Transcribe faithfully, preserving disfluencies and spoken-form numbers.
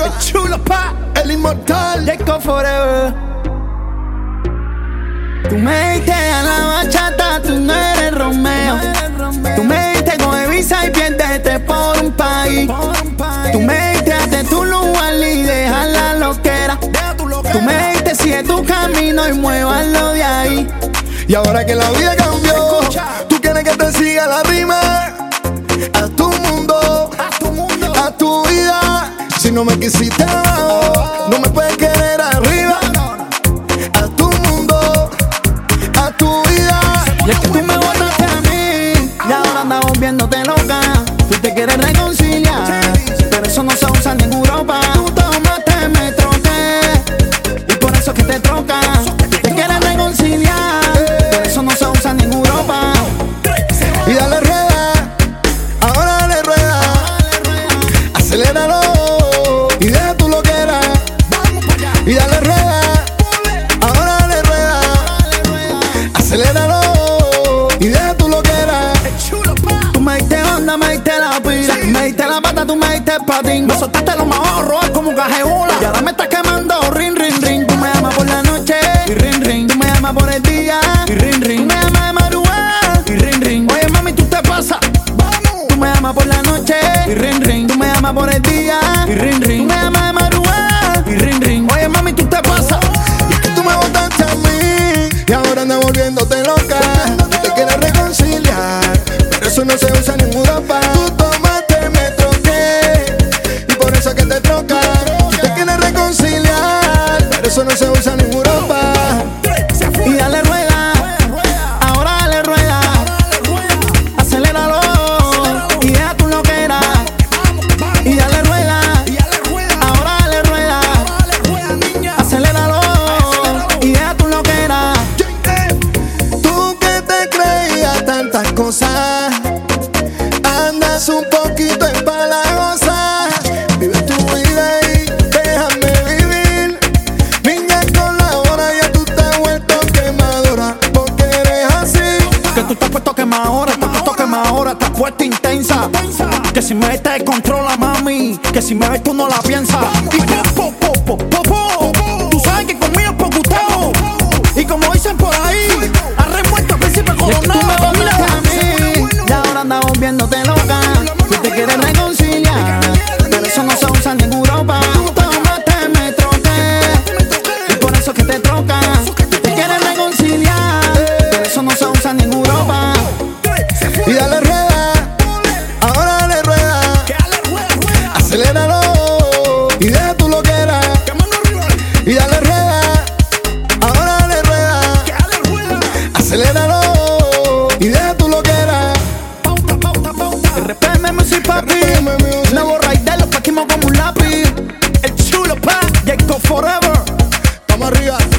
arriba. El chulo pa, El inmortal. Jacob Forever. Tú me diste a la bachata, tú no eres Romeo. Tú me diste con Evisa y piérdete por un país. Tú me diste hasta tu lugar y dejar la loquera. Tú me diste sigue tu camino y muévalo de ahí. Y ahora que la vida cambió, tú quieres que te siga la rima. A tu mundo, a tu vida. Si no me quisiste abajo, no me puedes querer arriba. A tu mundo, a tu vida. Y es que tú me botaste a mí y ahora andamos viéndote loca. Tú te quieres reconciliar, pero eso no se usa ni en Europa. Tú tomaste, me troqué y por eso es que te trocas. Tú te quieres reconciliar, pero eso no se usa ni en Europa. Y dale rueda, ahora dale rueda. Aceléralo y deja tu loquera. Y dale rueda, ahora dale rueda. Aceléralo y deja tu loquera. Tú me diste onda, me diste la pira, me diste la pata, tú me diste el patín. Me soltaste los más robar como cajebola. Y ahora me estás quemando, rin, rin, rin. Tú me llamas por la noche y rin, rin. Tú me llamas por el día y rin, rin. Tú me llamas de madrugada y rin, rin. Oye mami, tú te pasas. Tú me llamas por la noche y rin, rin. Tú me llamas por el día y rin, rin. Tú me llamas de madrugada y rin, rin. Oye mami, tú te pasas. Y es que tú me botaste a mí y ahora andas volviéndote loca. Tú te quieres reconciliar, pero eso no se usa ni en Europa. Tú tomaste, me troqué y por eso es que te troca. Tú te quieres reconciliar, pero eso no se usa ni en Europa. Y dale rueda, ahora dale rueda. Aceléralo y deja tu loquera. Y dale rueda, ahora dale rueda. Aceléralo y deja tu loquera. Tú que te creías tantas cosas, andas un poquito empalagosa. Vive tu vida y déjame vivir. Niña, colabora, ya tú te has vuelto quemadora, porque eres así. Que tú estás puesto quemadora, estás puesto quemadora, estás puesta intensa. Que si me ves te descontrola, mami. Que si me ves tú no la piensas. Y po, po, po, po, po, po. Tú sabes que conmigo es pocuteo. Y como dicen por ahí, arremuerto príncipe coronado. Tú me dominas a mí y ahora andamos viéndote loca. Tú te quieres reconciliar, pero eso no se usa ni en Europa. Tú tomaste, me troqué y por eso es que te trocas. Tú te quieres reconciliar, pero eso no se usa ni en Europa. Y dale rueda, ahora dale rueda. Aceléralo y deja tu loquera. Y dale rueda, ahora dale rueda. Aceléralo y deja tu loquera. R P M Music papi, R P M Music. nuevo Raidel, lo partimos como un lápiz. El chulo pa, Jacob Forever. Vamos arriba.